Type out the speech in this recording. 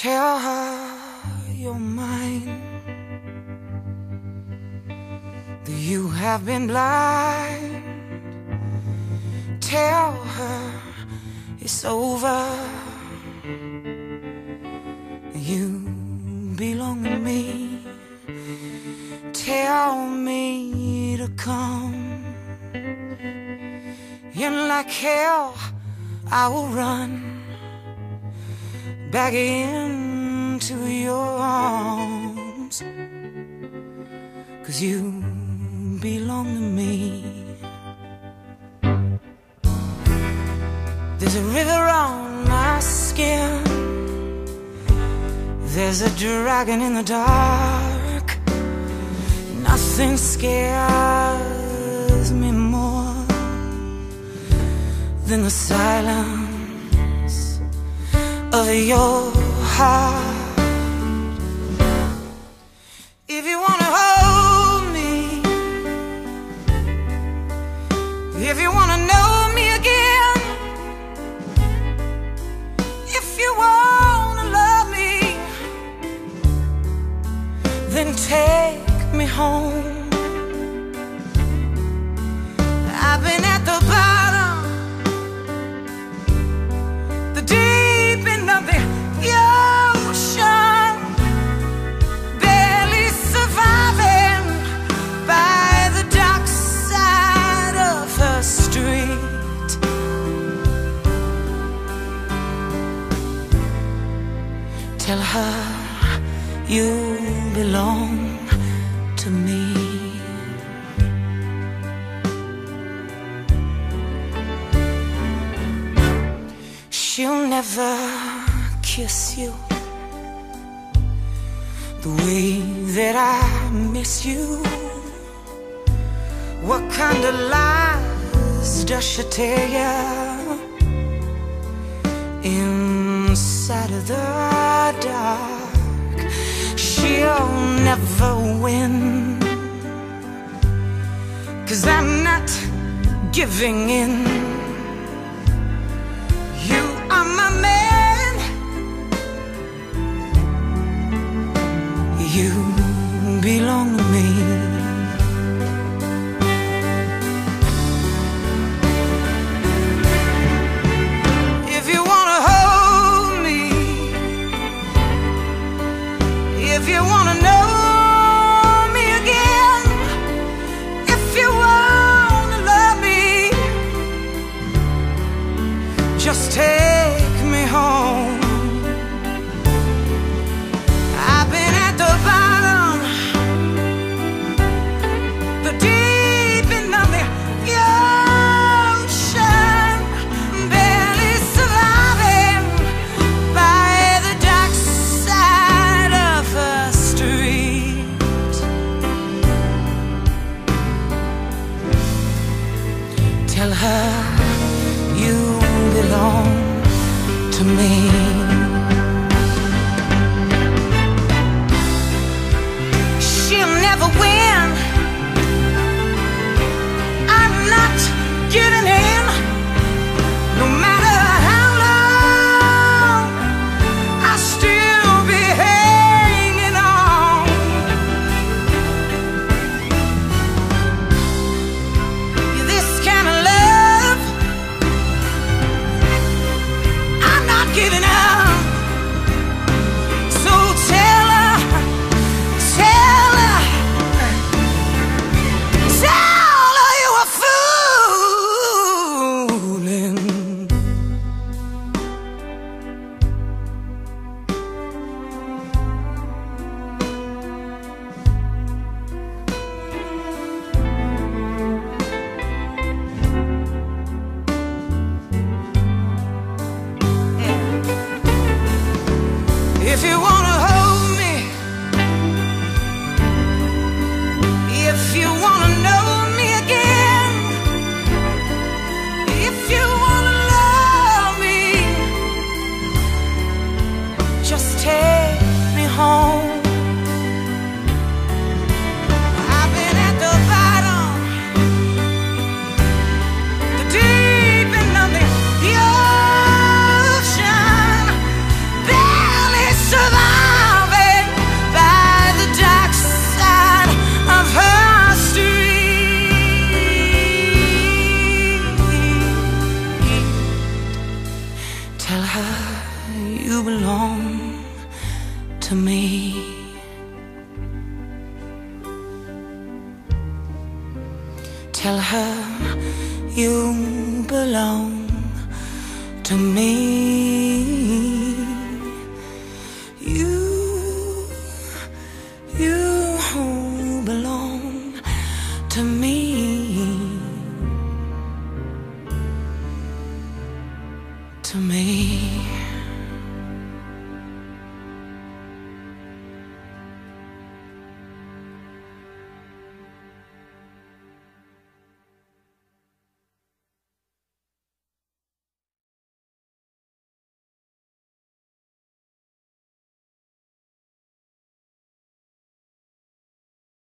Tell her you're mine, that you have been blind. Tell her it's over, you belong to me. Tell me to come, and like hell I will run back into your arms, 'cause you belong to me. There's a river on my skin, there's a dragon in the dark. Nothing scares me more than the silence of your heart. If you wanna hold me, if you wanna know me again, if you wanna love me, then take me home. I've been at the bottom, the deep end of the ocean, barely surviving by the dark side of her street. Tell her you belong to me. She'll never kiss you the way that I miss you. What kind of lies does she tell you inside of the dark? She'll never win, 'cause I'm not giving in. You are my man, you belong to me. If you wanna hold me, if you wanna know me again, if you wanna love me, just take me home. I've been at the bottom, the deep end of the ocean, barely surviving by the dark side of her street. Tell her you belong to me. She'll never win, I'm not giving in. No matter how long, I'll still be hanging on. This kind of love, I'm not giving up. So tell her, tell her, tell her you were fooling. If you wanna hold me, if you wanna know me again, if you wanna love me, just take me home. I've been at the bottom, the deep end of the ocean, barely surviving. belong to me. Tell her you belong to me.